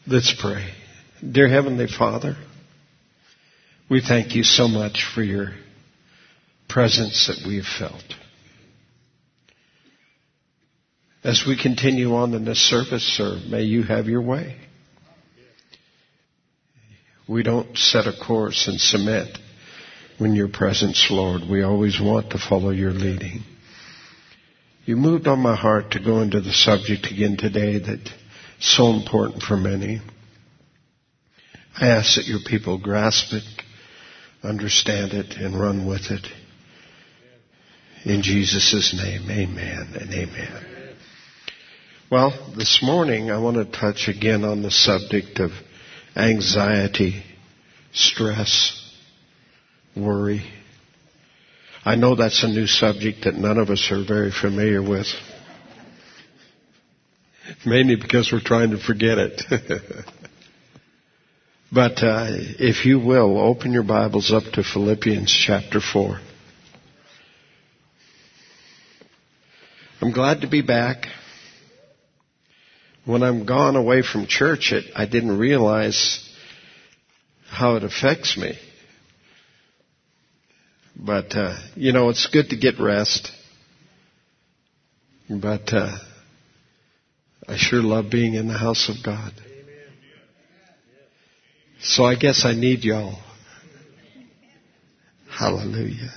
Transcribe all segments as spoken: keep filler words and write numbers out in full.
Let's pray. Dear Heavenly Father, we thank you so much for your presence that we've felt. As we continue on in this service, sir, may you have your way. We don't set a course and submit when your presence, Lord. We always want to follow your leading. You moved on my heart to go into the subject again today that's so important for many. I ask that your people grasp it, understand it, and run with it. In Jesus' name, amen and amen. Well, this morning I want to touch again on the subject of anxiety, stress, worry. I know that's a new subject that none of us are very familiar with. Mainly because we're trying to forget it. But uh, if you will, open your Bibles up to Philippians chapter four. I'm glad to be back. When I'm gone away from church, it, I didn't realize how it affects me. But, uh, you know, it's good to get rest. But uh, I sure love being in the house of God. So I guess I need y'all. Hallelujah.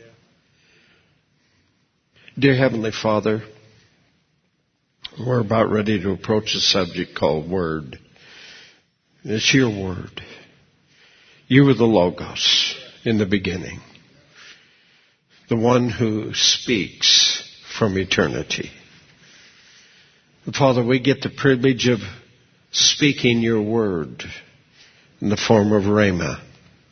Dear Heavenly Father, we're about ready to approach a subject called Word. It's your Word. You were the Logos in the beginning. The one who speaks from eternity. And Father, we get the privilege of speaking your Word in the form of Rhema.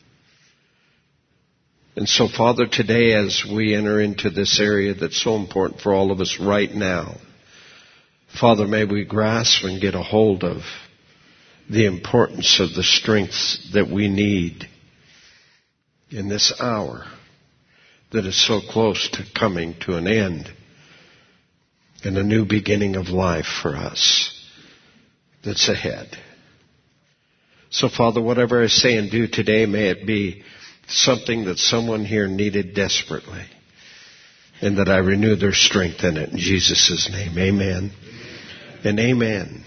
And so, Father, today as we enter into this area that's so important for all of us right now, Father, may we grasp and get a hold of the importance of the strengths that we need in this hour that is so close to coming to an end and a new beginning of life for us that's ahead. So, Father, whatever I say and do today, may it be something that someone here needed desperately, and that I renew their strength in it. In Jesus' name, amen, amen. And amen.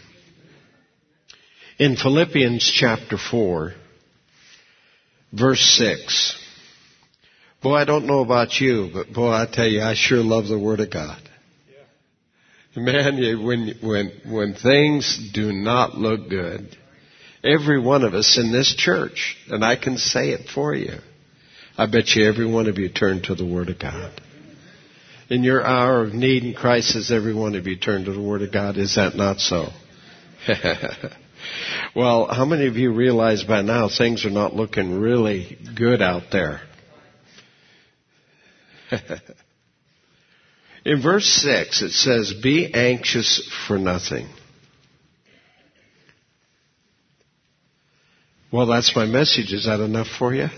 In Philippians chapter four, verse six, boy, I don't know about you, but boy, I tell you, I sure love the Word of God. Yeah. Man, when, when, when things do not look good, every one of us in this church, and I can say it for you, I bet you every one of you turn to the Word of God. In your hour of need and crisis, every one of you turn to the Word of God. Is that not so? Well, how many of you realize by now things are not looking really good out there? In verse six, it says, "Be anxious for nothing." Well, that's my message. Is that enough for you?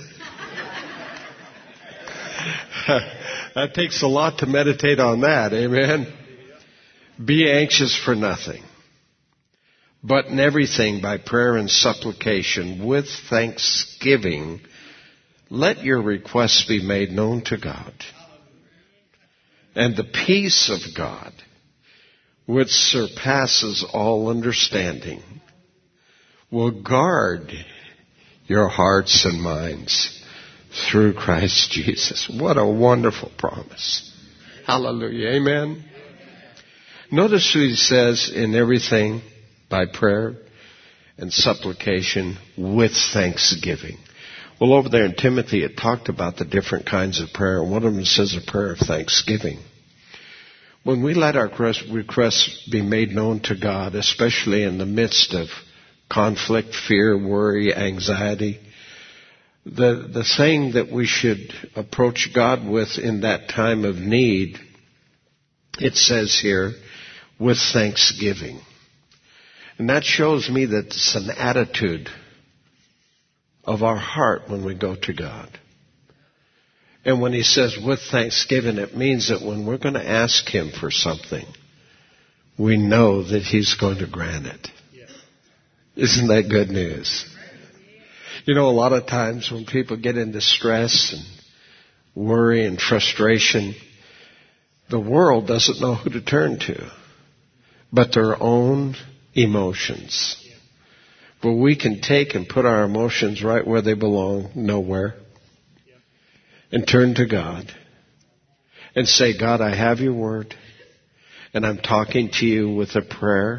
That takes a lot to meditate on that. Amen. Be anxious for nothing, but in everything by prayer and supplication with thanksgiving, let your requests be made known to God. And the peace of God, which surpasses all understanding, will guard your hearts and minds through Christ Jesus. What a wonderful promise. Hallelujah. Amen. Notice what he says, in everything by prayer and supplication with thanksgiving. Well, over there in Timothy, it talked about the different kinds of prayer. And one of them says a prayer of thanksgiving. When we let our requests be made known to God, especially in the midst of conflict, fear, worry, anxiety, the, the thing that we should approach God with in that time of need, it says here, with thanksgiving. And that shows me that it's an attitude of our heart when we go to God. And when he says with thanksgiving, it means that when we're going to ask him for something, we know that he's going to grant it. Isn't that good news? You know, a lot of times when people get into stress and worry and frustration, the world doesn't know who to turn to but their own emotions. But we can take and put our emotions right where they belong, nowhere, and turn to God and say, God, I have your word, and I'm talking to you with a prayer,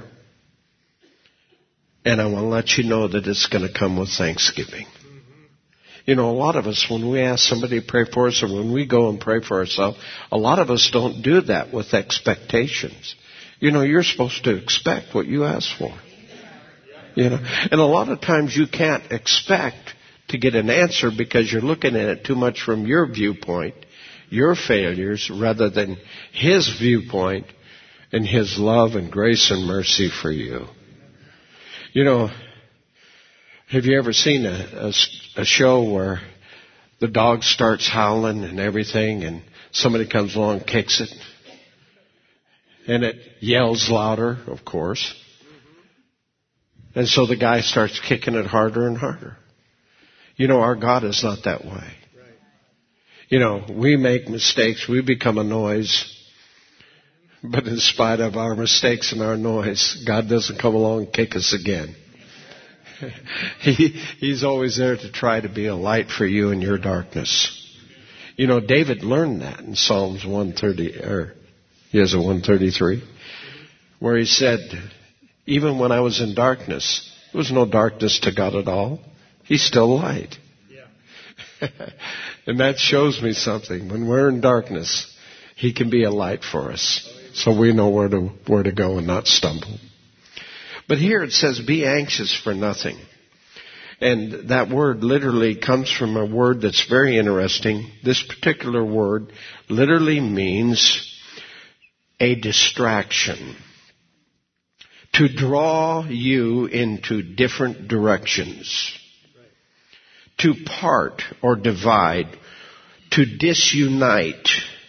and I want to let you know that it's going to come with thanksgiving. You know, a lot of us, when we ask somebody to pray for us, or when we go and pray for ourselves, a lot of us don't do that with expectations. You know, you're supposed to expect what you ask for. You know, and a lot of times you can't expect to get an answer because you're looking at it too much from your viewpoint, your failures, rather than His viewpoint and His love and grace and mercy for you. You know, have you ever seen a, a, a show where the dog starts howling and everything, and somebody comes along and kicks it? And it yells louder, of course. And so the guy starts kicking it harder and harder. You know, our God is not that way. You know, we make mistakes. We become a noise. But in spite of our mistakes and our noise, God doesn't come along and kick us again. he, he's always there to try to be a light for you in your darkness. You know, David learned that in Psalms one thirty, or he has a one thirty-three, where he said, even when I was in darkness, there was no darkness to God at all. He's still light. Yeah. And that shows me something. When we're in darkness, He can be a light for us. So we know where to, where to go and not stumble. But here it says, be anxious for nothing. And that word literally comes from a word that's very interesting. This particular word literally means a distraction. To draw you into different directions. To part or divide. To disunite.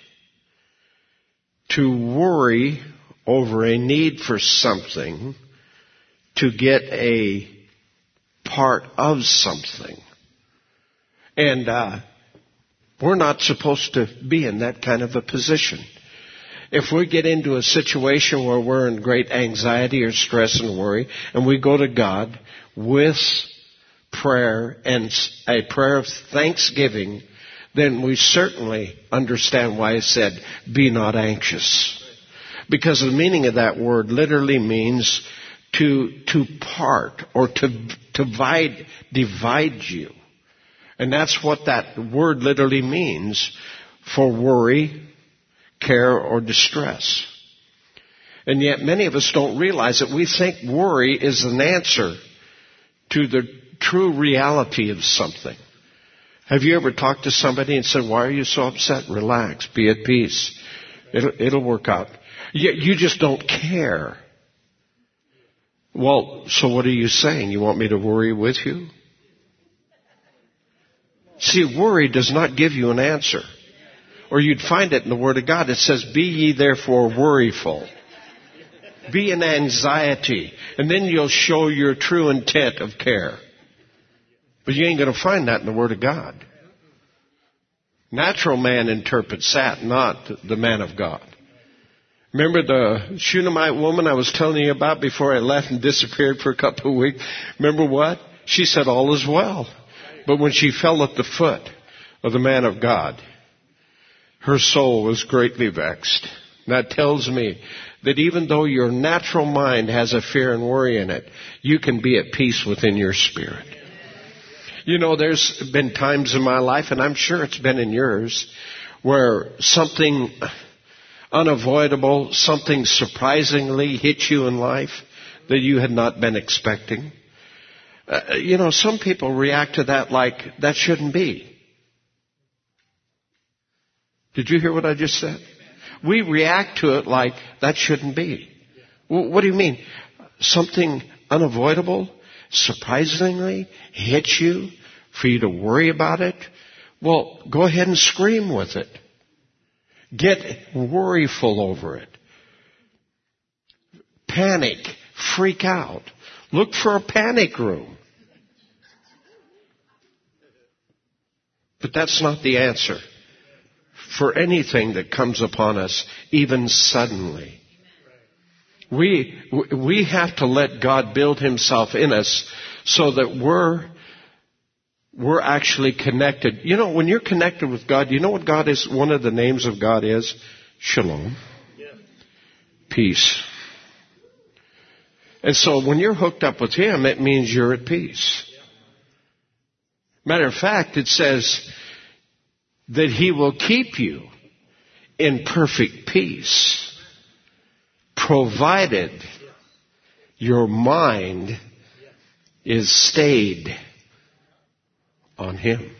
To worry over a need for something. To get a part of something. And uh, we're not supposed to be in that kind of a position. If we get into a situation where we're in great anxiety or stress and worry, and we go to God with prayer and a prayer of thanksgiving, then we certainly understand why He said, be not anxious. Because the meaning of that word literally means to to part or to, to divide, divide you. And that's what that word literally means for worry, care, or distress. And yet many of us don't realize that. We think worry is an answer to the true reality of something. Have you ever talked to somebody and said, why are you so upset? Relax, be at peace. It'll, it'll work out. You, you just don't care. Well, so what are you saying? You want me to worry with you? See, worry does not give you an answer. Or you'd find it in the Word of God. It says, be ye therefore worryful. Be in anxiety. And then you'll show your true intent of care. But you ain't going to find that in the Word of God. Natural man interprets that, not the man of God. Remember the Shunammite woman I was telling you about before I left and disappeared for a couple of weeks? Remember what? She said, all is well. But when she fell at the foot of the man of God, her soul was greatly vexed. That tells me that even though your natural mind has a fear and worry in it, you can be at peace within your spirit. You know, there's been times in my life, and I'm sure it's been in yours, where something unavoidable, something surprisingly hit you in life that you had not been expecting. Uh, you know, some people react to that like, that shouldn't be. Did you hear what I just said? We react to it like, that shouldn't be. Well, what do you mean? Something unavoidable, surprisingly hit you for you to worry about it? Well, go ahead and scream with it. Get worryful over it. Panic. Freak out. Look for a panic room. But that's not the answer for anything that comes upon us, even suddenly. We, we have to let God build himself in us so that we're, we're actually connected. You know, when you're connected with God, you know what God is, one of the names of God is? Shalom. Peace. And so when you're hooked up with him, it means you're at peace. Matter of fact, it says that he will keep you in perfect peace, provided your mind is stayed on him.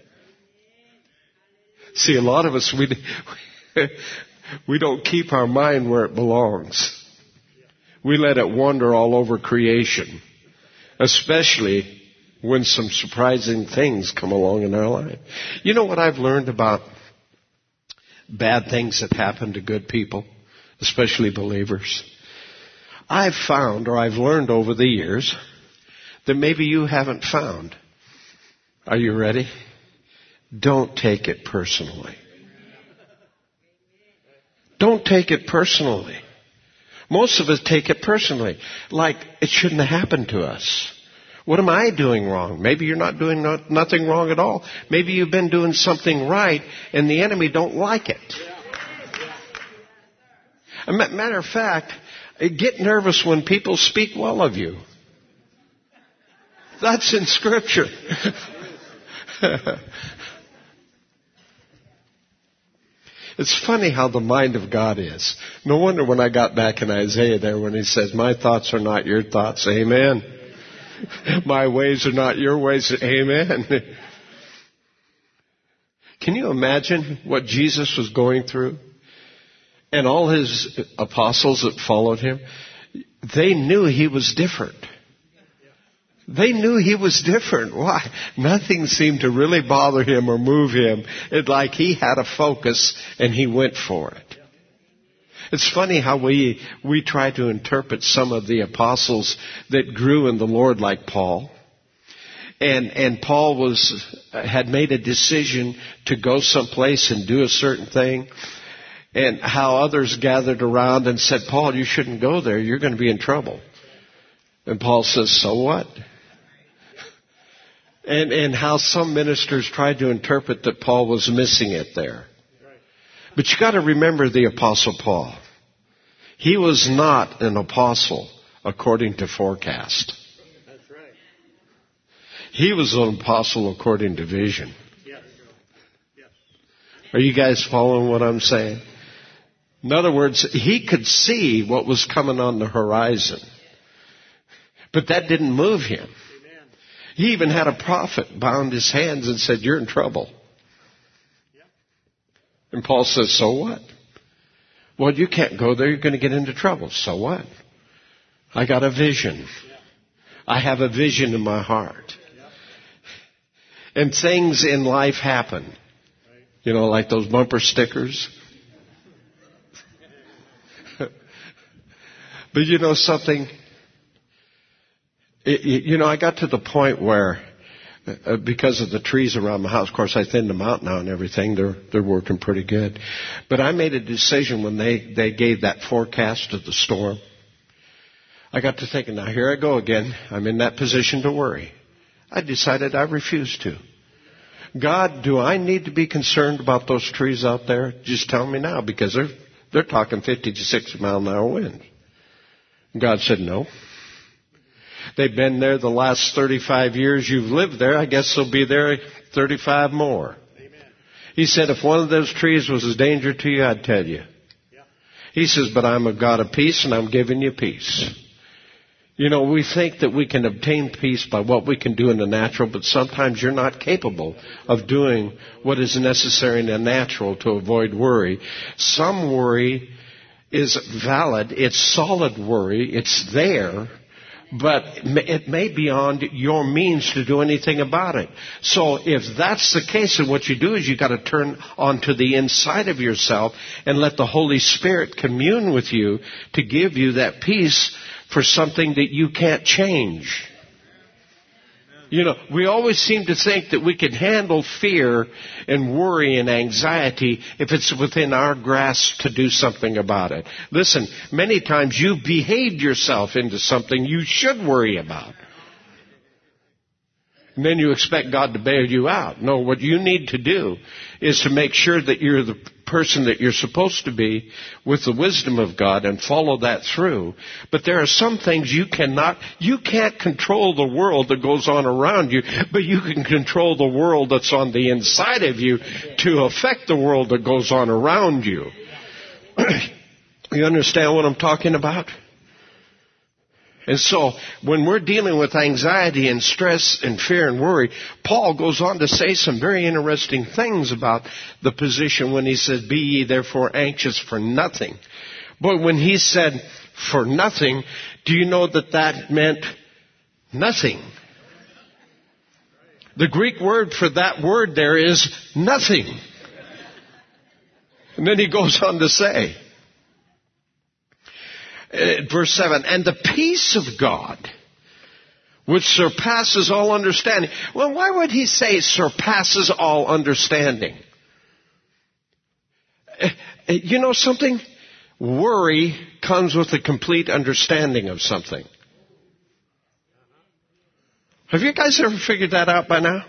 See, a lot of us, we, we don't keep our mind where it belongs. We let it wander all over creation, especially when some surprising things come along in our life. You know what I've learned about bad things that happen to good people, especially believers? I've found, or I've learned over the years, that maybe you haven't found. Are you ready? Don't take it personally. Don't take it personally. Most of us take it personally, like it shouldn't have happened to us. What am I doing wrong? Maybe you're not doing not, nothing wrong at all. Maybe you've been doing something right, and the enemy don't like it. A matter of fact, get nervous when people speak well of you. That's in Scripture. It's funny how the mind of God is. No wonder when I got back in Isaiah there when he says, my thoughts are not your thoughts. Amen. My ways are not your ways. Amen. Can you imagine what Jesus was going through? And all his apostles that followed him, they knew he was different. They knew he was different. Why? Nothing seemed to really bother him or move him. It's like he had a focus and he went for it. It's funny how we, we try to interpret some of the apostles that grew in the Lord like Paul. And, and Paul was, had made a decision to go someplace and do a certain thing. And how others gathered around and said, Paul, you shouldn't go there. You're going to be in trouble. And Paul says, so what? And, and how some ministers tried to interpret that Paul was missing it there. But you got to remember the Apostle Paul. He was not an apostle according to forecast. That's right. He was an apostle according to vision. Yes. Yes. Are you guys following what I'm saying? In other words, he could see what was coming on the horizon. But that didn't move him. Amen. He even had a prophet bound his hands and said, you're in trouble. Yep. And Paul says, so what? Well, you can't go there. You're going to get into trouble. So what? I got a vision. Yep. I have a vision in my heart. Yep. And things in life happen. Right. You know, like those bumper stickers. But you know something? It, you know, I got to the point where, uh, because of the trees around my house, of course I thinned them out now and everything, they're, they're working pretty good. But I made a decision when they, they gave that forecast of the storm. I got to thinking, now here I go again. I'm in that position to worry. I decided I refused to. God, do I need to be concerned about those trees out there? Just tell me now, because they're, they're talking fifty to sixty mile an hour winds. God said, no. They've been there the last thirty-five years you've lived there. I guess they'll be there thirty-five more. Amen. He said, if one of those trees was a danger to you, I'd tell you. Yeah. He says, but I'm a God of peace and I'm giving you peace. You know, we think that we can obtain peace by what we can do in the natural, but sometimes you're not capable of doing what is necessary in the natural to avoid worry. Some worry is valid. It's solid worry. It's there. But it may be beyond your means to do anything about it. So if that's the case, then what you do is you got to turn onto the inside of yourself and let the Holy Spirit commune with you to give you that peace for something that you can't change. You know, we always seem to think that we can handle fear and worry and anxiety if it's within our grasp to do something about it. Listen, many times you've behaved yourself into something you should worry about. And then you expect God to bail you out. No, what you need to do is to make sure that you're the person that you're supposed to be with the wisdom of God and follow that through. But there are some things you cannot, you can't control the world that goes on around you, but you can control the world that's on the inside of you to affect the world that goes on around you. You understand what I'm talking about? And so, when we're dealing with anxiety and stress and fear and worry, Paul goes on to say some very interesting things about the position when he says, "Be ye therefore anxious for nothing." But when he said, "for nothing," do you know that that meant nothing? The Greek word for that word there is nothing. And then he goes on to say, verse seven, "And the peace of God, which surpasses all understanding." Well, why would he say surpasses all understanding? You know something? Worry comes with a complete understanding of something. Have you guys ever figured that out by now?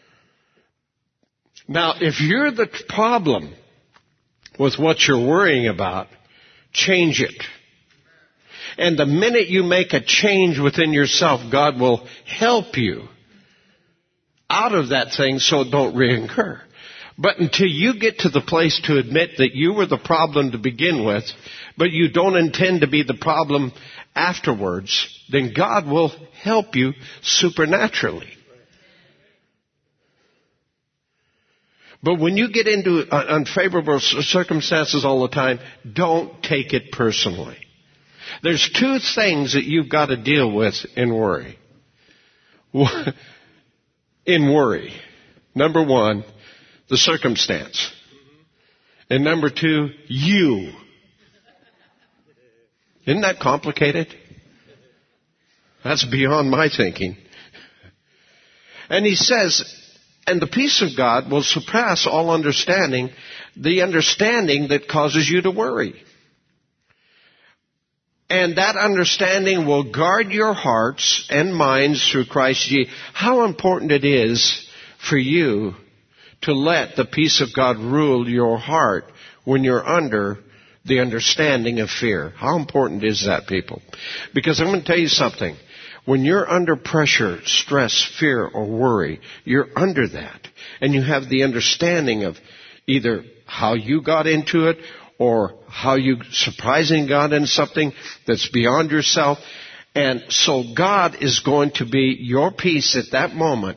Now, if you're the problem with what you're worrying about, change it. And the minute you make a change within yourself, God will help you out of that thing so it don't reoccur. But until you get to the place to admit that you were the problem to begin with, but you don't intend to be the problem afterwards, then God will help you supernaturally. But when you get into unfavorable circumstances all the time, don't take it personally. There's two things that you've got to deal with in worry. In worry. Number one, the circumstance. And number two, you. Isn't that complicated? That's beyond my thinking. And he says, "And the peace of God will surpass all understanding," the understanding that causes you to worry. "And that understanding will guard your hearts and minds through Christ Jesus." How important it is for you to let the peace of God rule your heart when you're under the understanding of fear. How important is that, people? Because I'm going to tell you something. When you're under pressure, stress, fear, or worry, you're under that. And you have the understanding of either how you got into it or how you surprising God in something that's beyond yourself. And so God is going to be your peace at that moment.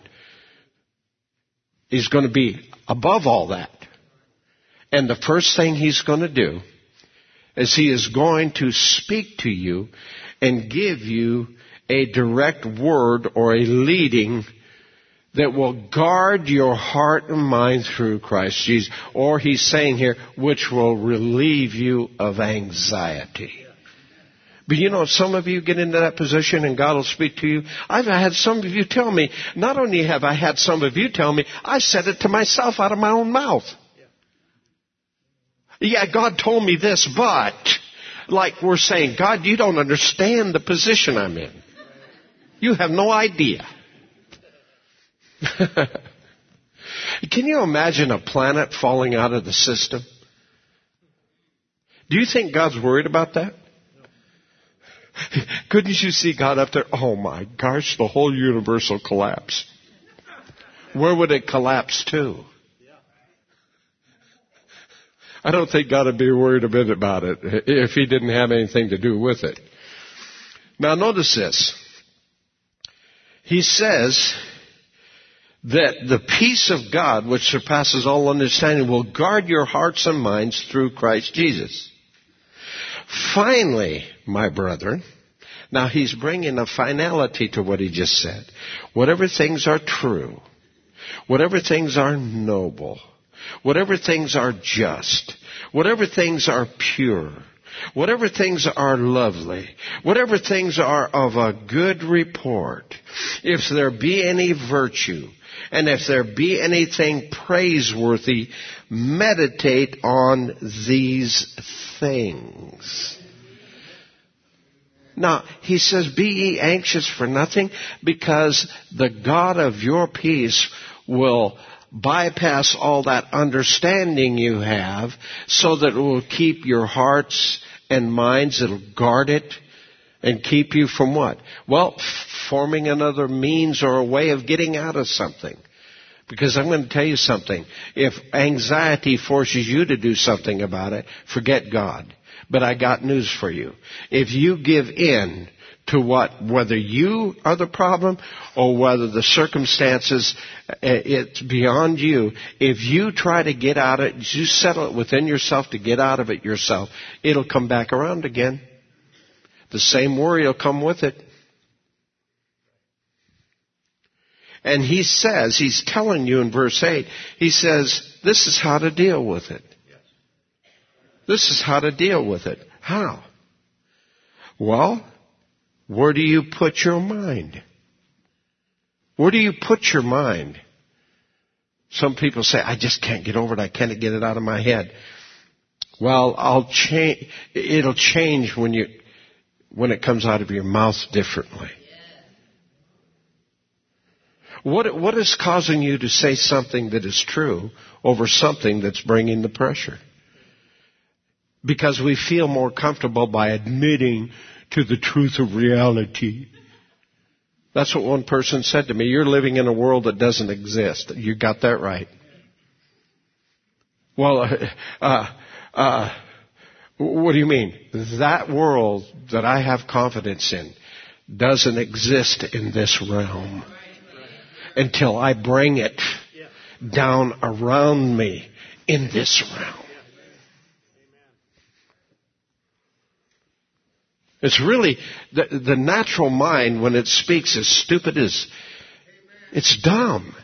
He's going to be above all that. And the first thing He's going to do is He is going to speak to you and give you a direct word or a leading that will guard your heart and mind through Christ Jesus. Or He's saying here, which will relieve you of anxiety. But you know, some of you get into that position and God will speak to you. I've had some of you tell me, not only have I had some of you tell me, I said it to myself out of my own mouth. Yeah, God told me this, but like we're saying, God, you don't understand the position I'm in. You have no idea. Can you imagine a planet falling out of the system? Do you think God's worried about that? Couldn't you see God up there? Oh my gosh, the whole universe will collapse. Where would it collapse to? I don't think God would be worried a bit about it if He didn't have anything to do with it. Now notice this. He says that the peace of God, which surpasses all understanding, will guard your hearts and minds through Christ Jesus. Finally, my brethren, now he's bringing a finality to what he just said. Whatever things are true, whatever things are noble, whatever things are just, whatever things are pure, whatever things are lovely, whatever things are of a good report, if there be any virtue, and if there be anything praiseworthy, meditate on these things. Now, he says, be ye anxious for nothing, because the God of your peace will bypass all that understanding you have so that it will keep your hearts and minds, it'll guard it and keep you from what? Well, forming another means or a way of getting out of something. Because I'm going to tell you something. If anxiety forces you to do something about it, forget God. But I got news for you. If you give in to what, whether you are the problem or whether the circumstances, it's beyond you, if you try to get out of it, you settle it within yourself to get out of it yourself, it'll come back around again. The same worry will come with it. And he says, he's telling you in verse eight, he says, this is how to deal with it. This is how to deal with it. How? Well, where do you put your mind? Where do you put your mind? Some people say, I just can't get over it. I can't get it out of my head. Well, I'll change. It'll change when you, when it comes out of your mouth differently. What, what is causing you to say something that is true over something that's bringing the pressure? Because we feel more comfortable by admitting to the truth of reality. That's what one person said to me. You're living in a world that doesn't exist. You got that right. Well, uh, uh, what do you mean? That world that I have confidence in doesn't exist in this realm until I bring it down around me in this realm. It's really, the, the natural mind, when it speaks, is stupid as, it's dumb.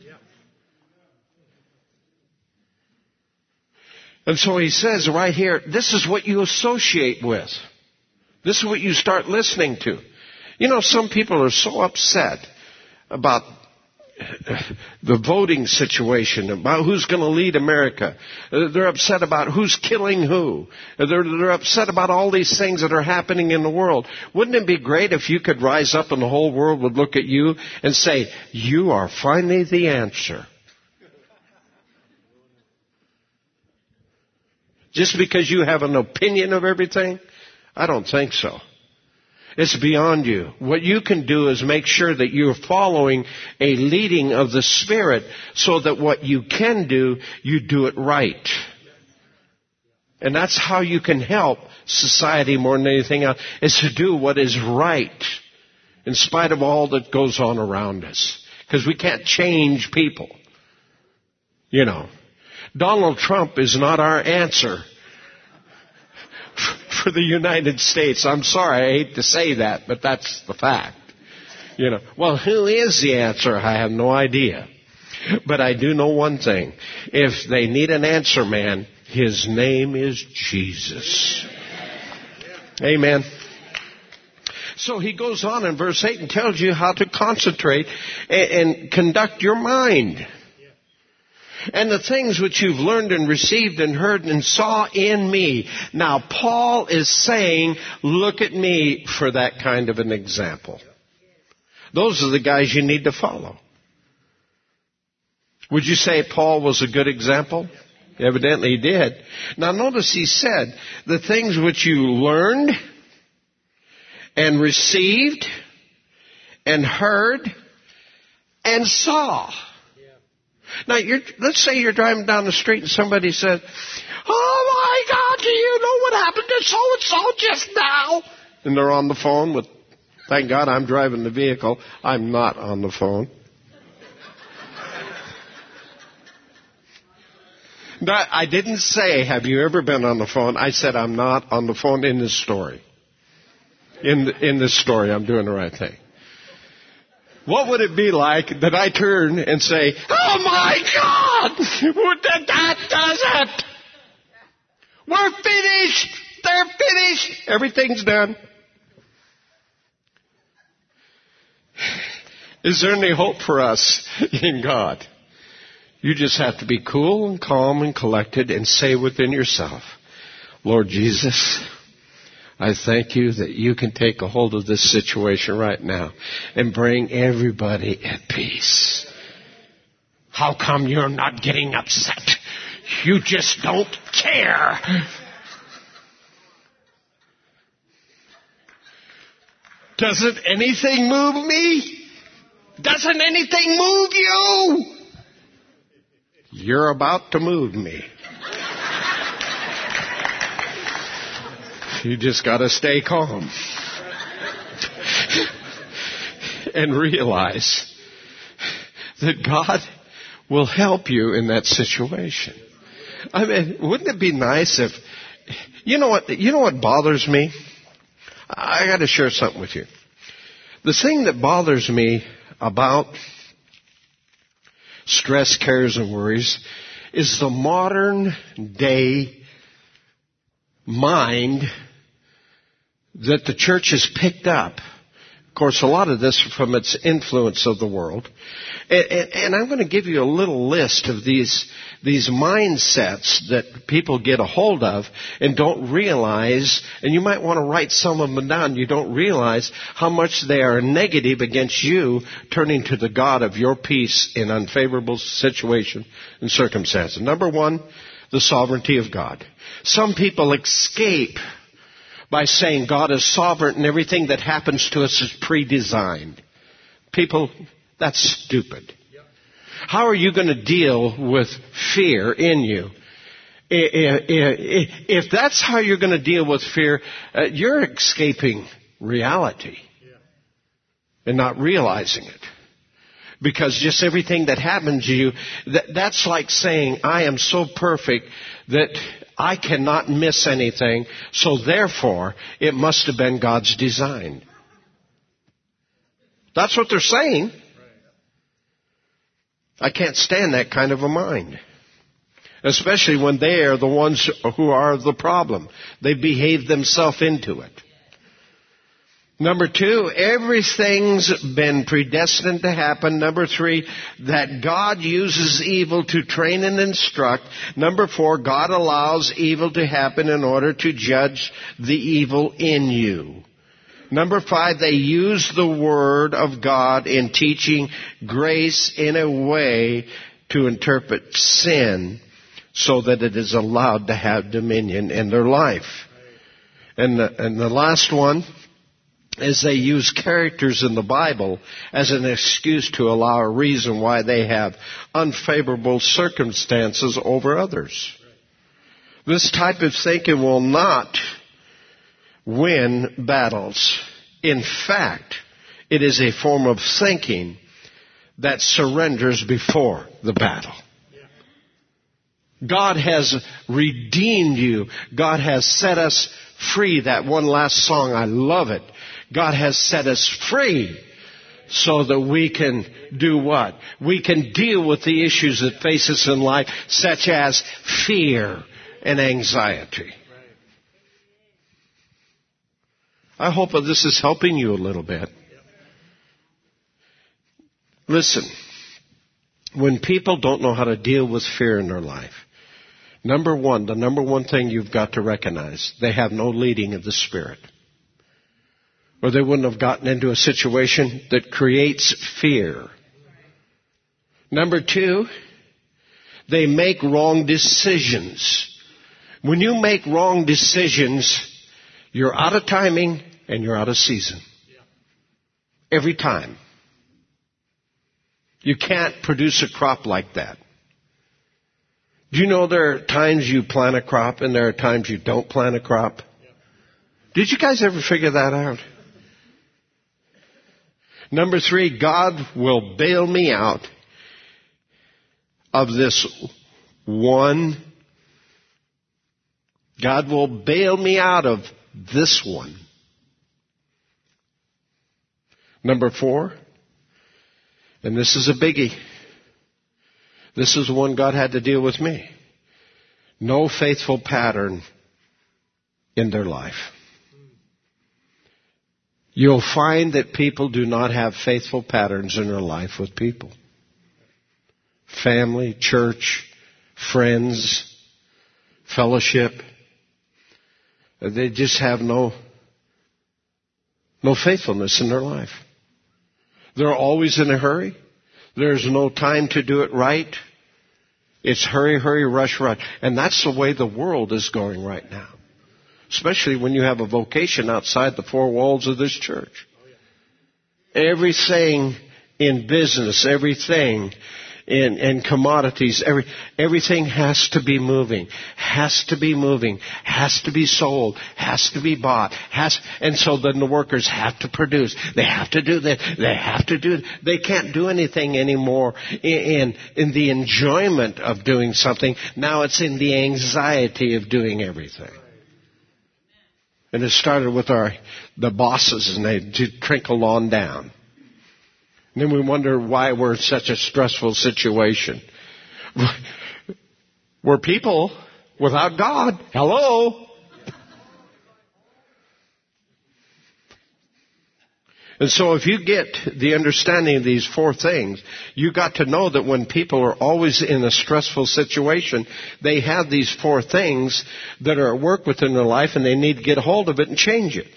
And so he says right here, this is what you associate with. This is what you start listening to. You know, some people are so upset about the voting situation, about who's going to lead America. They're upset about who's killing who. They're, they're upset about all these things that are happening in the world. Wouldn't it be great if you could rise up and the whole world would look at you and say, you are finally the answer? Just because you have an opinion of everything? I don't think so. It's beyond you. What you can do is make sure that you're following a leading of the Spirit so that what you can do, you do it right. And that's how you can help society more than anything else, is to do what is right in spite of all that goes on around us. Because we can't change people. You know, Donald Trump is not our answer for the United States. I'm sorry, I hate to say that, but that's the fact. You know, well, who is the answer? I have no idea. But I do know one thing. If they need an answer man, his name is Jesus. Amen. So he goes on in verse eight and tells you how to concentrate and, and conduct your mind. And the things which you've learned and received and heard and saw in me. Now, Paul is saying, look at me for that kind of an example. Those are the guys you need to follow. Would you say Paul was a good example? Evidently he did. Now, notice he said, the things which you learned and received and heard and saw. Now, you're, let's say you're driving down the street and somebody says, oh my God, do you know what happened to so-and-so just now? And they're on the phone with, thank God I'm driving the vehicle. I'm not on the phone. Now, I didn't say, have you ever been on the phone? I said I'm not on the phone in this story. In, in this story, I'm doing the right thing. What would it be like that I turn and say, oh my God, that does it. We're finished. they're finished. Everything's done. Is there any hope for us in God? You just have to be cool and calm and collected and say within yourself, Lord Jesus, I thank you that you can take a hold of this situation right now and bring everybody at peace. How come you're not getting upset? You just don't care. Doesn't anything move me? Doesn't anything move you? You're about to move me. You just got to stay calm and realize that God will help you in that situation. I mean, wouldn't it be nice if, you know what, you know what bothers me? I got to share something with you. The thing that bothers me about stress, cares, and worries is the modern day mind that the church has picked up. Of course, a lot of this from its influence of the world. And, and, and I'm going to give you a little list of these, these mindsets that people get a hold of and don't realize, and you might want to write some of them down, you don't realize how much they are negative against you turning to the God of your peace in unfavorable situation and circumstances. Number one, the sovereignty of God. Some people escape by saying God is sovereign and everything that happens to us is pre-designed. People, that's stupid. Yep. How are you going to deal with fear in you? If that's how you're going to deal with fear, you're escaping reality yeah. and not realizing it. Because just everything that happens to you, that, that's like saying, I am so perfect that I cannot miss anything, so therefore, it must have been God's design. That's what they're saying. I can't stand that kind of a mind. Especially when they are the ones who are the problem. They behave themselves into it. Number two, everything's been predestined to happen. Number three, that God uses evil to train and instruct. Number four, God allows evil to happen in order to judge the evil in you. Number five, they use the Word of God in teaching grace in a way to interpret sin so that it is allowed to have dominion in their life. And the, and the last one is they use characters in the Bible as an excuse to allow a reason why they have unfavorable circumstances over others. This type of thinking will not win battles. In fact, it is a form of thinking that surrenders before the battle. God has redeemed you. God has set us free. That one last song, I love it. God has set us free so that we can do what? We can deal with the issues that face us in life, such as fear and anxiety. I hope that this is helping you a little bit. Listen, when people don't know how to deal with fear in their life, number one, the number one thing you've got to recognize, they have no leading of the Spirit. Or they wouldn't have gotten into a situation that creates fear. Number two, they make wrong decisions. When you make wrong decisions, you're out of timing and you're out of season. Every time. You can't produce a crop like that. Do you know there are times you plant a crop and there are times you don't plant a crop? Did you guys ever figure that out? Number three, God will bail me out of this one. God will bail me out of this one. Number four, and this is a biggie. This is the one God had to deal with me. No faithful pattern in their life. You'll find that people do not have faithful patterns in their life with people. Family, church, friends, fellowship. They just have no, no faithfulness in their life. They're always in a hurry. There's no time to do it right. It's hurry, hurry, rush, rush. And that's the way the world is going right now. Especially when you have a vocation outside the four walls of this church. Everything in business, everything in, in commodities, every, everything has to be moving, has to be moving, has to be sold, has to be bought, has, and so then the workers have to produce. They have to do that. They have to do, they can't do anything anymore in, in, in the enjoyment of doing something. Now it's in the anxiety of doing everything. And it started with our, the bosses, and they trickled on down. And then we wonder why we're in such a stressful situation. We're people without God. Hello? And so if you get the understanding of these four things, you got to know that when people are always in a stressful situation, they have these four things that are at work within their life, and they need to get a hold of it and change it.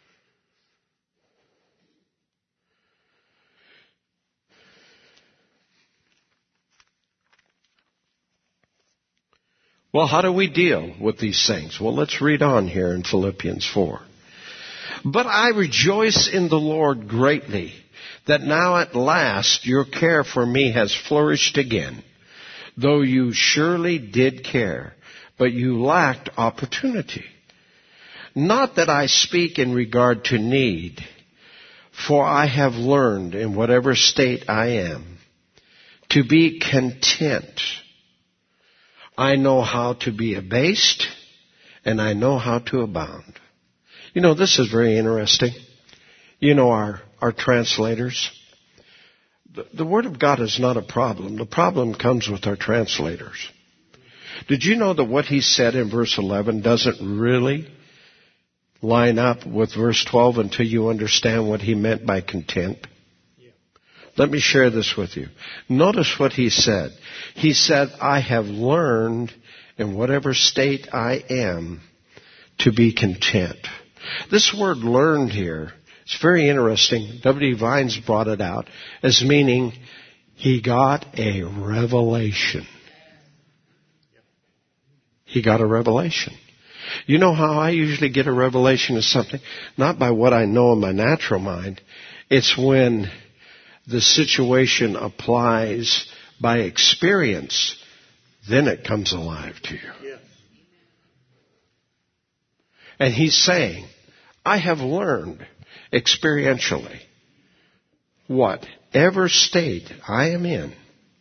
Well, how do we deal with these things? Well, let's read on here in Philippians four. But I rejoice in the Lord greatly that now at last your care for me has flourished again, though you surely did care, but you lacked opportunity. Not that I speak in regard to need, for I have learned in whatever state I am to be content. I know how to be abased, and I know how to abound. You know, this is very interesting. You know, our, our translators. The, the Word of God is not a problem. The problem comes with our translators. Did you know that what he said in verse eleven doesn't really line up with verse twelve until you understand what he meant by content? Yeah. Let me share this with you. Notice what he said. He said, I have learned in whatever state I am to be content. This word learned here, it's very interesting. W D Vines brought it out as meaning he got a revelation. He got a revelation. You know how I usually get a revelation of something? Not by what I know in my natural mind. It's when the situation applies by experience, then it comes alive to you. Yes. And he's saying, I have learned experientially whatever state I am in,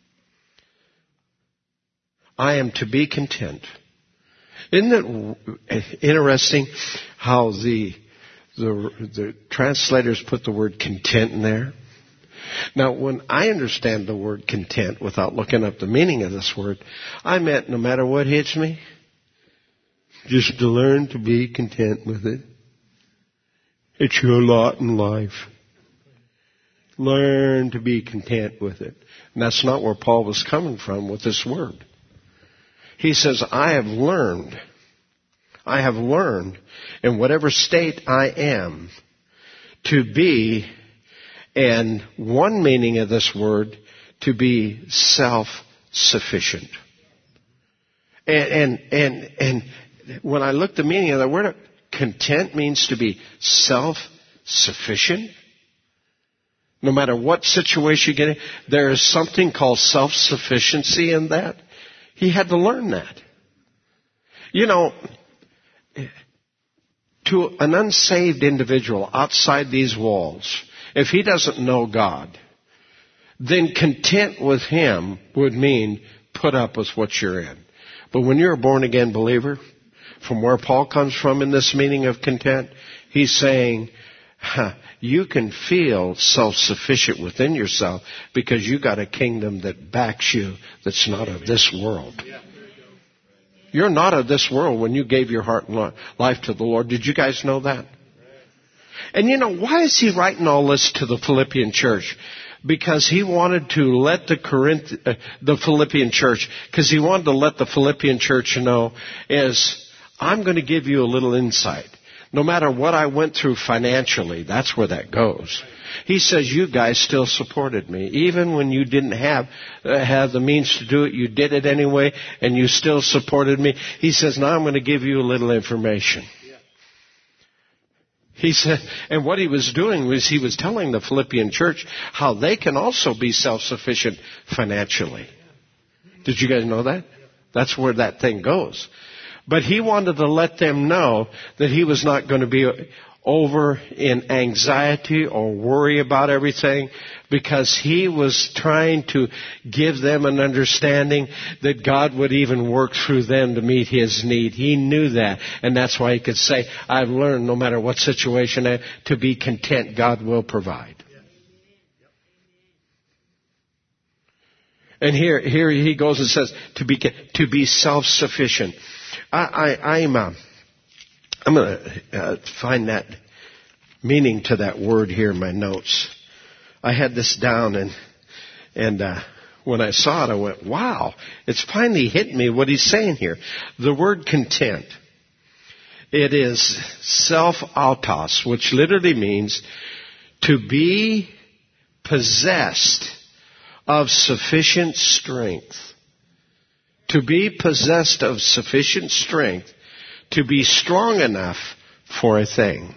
I am to be content. Isn't it interesting how the, the, the translators put the word content in there? Now, when I understand the word content without looking up the meaning of this word, I meant no matter what hits me, just to learn to be content with it. It's your lot in life. Learn to be content with it. And that's not where Paul was coming from with this word. He says, I have learned, I have learned in whatever state I am to be, and one meaning of this word, to be self-sufficient. And, and, and, and when I look the meaning of the word, content means to be self-sufficient. No matter what situation you get in, there is something called self-sufficiency in that. He had to learn that. You know, to an unsaved individual outside these walls, if he doesn't know God, then content with him would mean put up with what you're in. But when you're a born-again believer, from where Paul comes from in this meaning of content, he's saying, huh, you can feel self-sufficient within yourself because you got a kingdom that backs you that's not of this world. You're not of this world when you gave your heart and life to the Lord. Did you guys know that? And you know, why is he writing all this to the Philippian church? Because he wanted to let the Corinth, uh, the Philippian church, because he wanted to let the Philippian church know is, I'm going to give you a little insight. No matter what I went through financially, that's where that goes. He says, you guys still supported me. Even when you didn't have uh, have the means to do it, you did it anyway, and you still supported me. He says, now I'm going to give you a little information. He said, and what he was doing was he was telling the Philippian church how they can also be self-sufficient financially. Did you guys know that? That's where that thing goes. But he wanted to let them know that he was not going to be over in anxiety or worry about everything, because he was trying to give them an understanding that God would even work through them to meet his need. He knew that, and that's why he could say, I've learned no matter what situation I am, to be content. God will provide. And here, here he goes and says to be to be self-sufficient. I, I, I'm uh, I'm going to uh, find that meaning to that word here in my notes. I had this down, and and uh, when I saw it, I went, "Wow!" It's finally hit me what he's saying here. The word content. It is self-autos, which literally means to be possessed of sufficient strength. To be possessed of sufficient strength to be strong enough for a thing.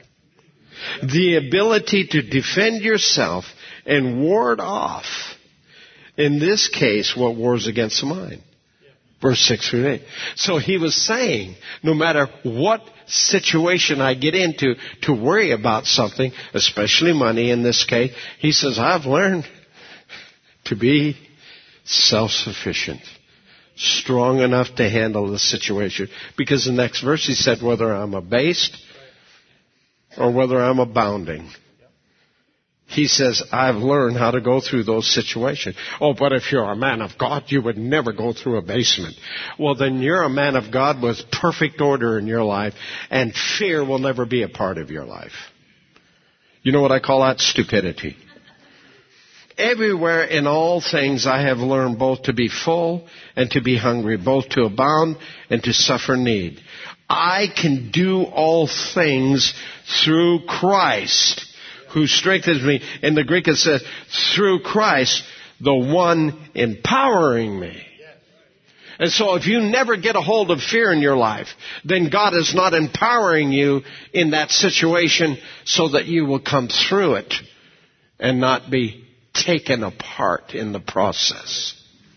The ability to defend yourself and ward off, in this case, what wars against the mind. Verse six through eight. So he was saying, no matter what situation I get into to worry about something, especially money in this case, he says, I've learned to be self-sufficient, strong enough to handle the situation. Because the next verse he said, whether I'm abased or whether I'm abounding. He says, I've learned how to go through those situations. Oh, but if you're a man of God, you would never go through abasement. Well, then you're a man of God with perfect order in your life, and fear will never be a part of your life. You know what I call that? Stupidity. Everywhere in all things I have learned both to be full and to be hungry, both to abound and to suffer need. I can do all things through Christ who strengthens me. In the Greek it says, through Christ, the one empowering me. And so if you never get a hold of fear in your life, then God is not empowering you in that situation so that you will come through it and not be taken apart in the process.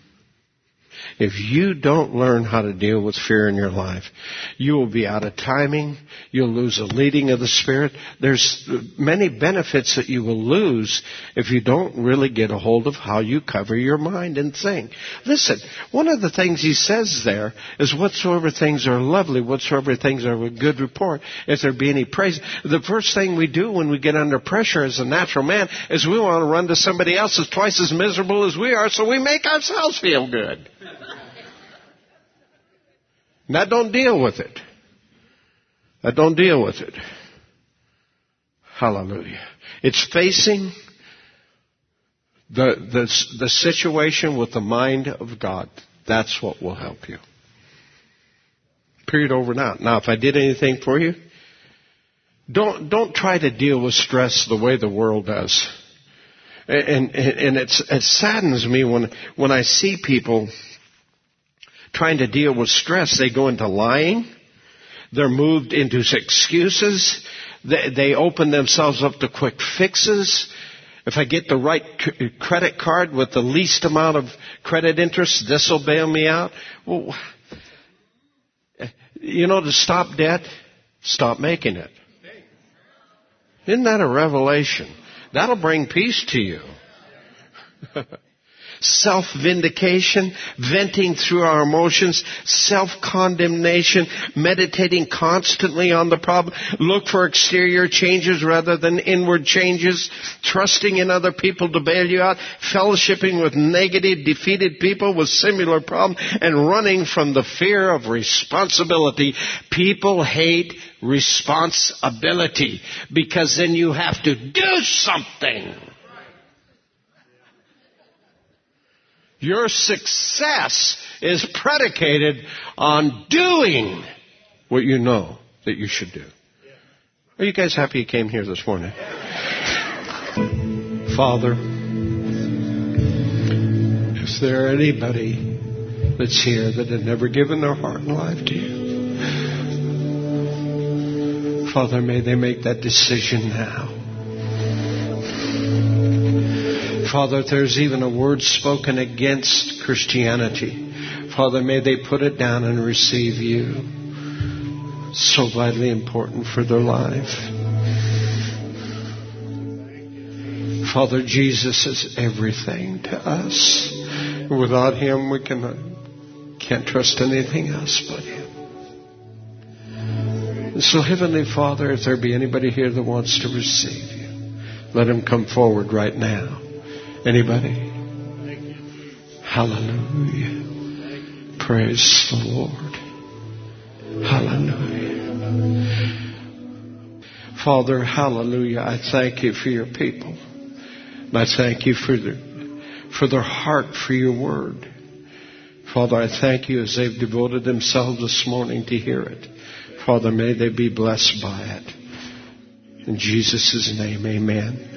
If you don't learn how to deal with fear in your life, you will be out of timing. You'll lose the leading of the Spirit. There's many benefits that you will lose if you don't really get a hold of how you cover your mind and think. Listen, one of the things he says there is whatsoever things are lovely, whatsoever things are of good report, if there be any praise. The first thing we do when we get under pressure as a natural man is we want to run to somebody else that's twice as miserable as we are, so we make ourselves feel good. Now don't deal with it. Now don't deal with it. Hallelujah. It's facing the, the, the situation with the mind of God. That's what will help you. Period, over and out. Now, if I did anything for you, don't, don't try to deal with stress the way the world does. And, and, and it's, it saddens me when, when I see people trying to deal with stress. They go into lying. They're moved into excuses. They, they open themselves up to quick fixes. If I get the right c- credit card with the least amount of credit interest, this will bail me out. Well, you know, to stop debt, stop making it. Isn't that a revelation? That'll bring peace to you. self-vindication, venting through our emotions, self-condemnation, meditating constantly on the problem, look for exterior changes rather than inward changes, trusting in other people to bail you out, fellowshipping with negative, defeated people with similar problems, and running from the fear of responsibility. People hate responsibility because then you have to do something. Your success is predicated on doing what you know that you should do. Are you guys happy you came here this morning? Father, is there anybody that's here that had never given their heart and life to you? Father, may they make that decision now. Father, if there's even a word spoken against Christianity, Father, may they put it down and receive you. So vitally important for their life. Father, Jesus is everything to us. Without Him, we cannot, can't trust anything else but Him. So, Heavenly Father, if there be anybody here that wants to receive you, let him come forward right now. Anybody? Hallelujah. Praise the Lord. Hallelujah. Father, hallelujah. I thank you for your people. And I thank you for their, for their heart for your word. Father, I thank you as they've devoted themselves this morning to hear it. Father, may they be blessed by it. In Jesus' name, amen.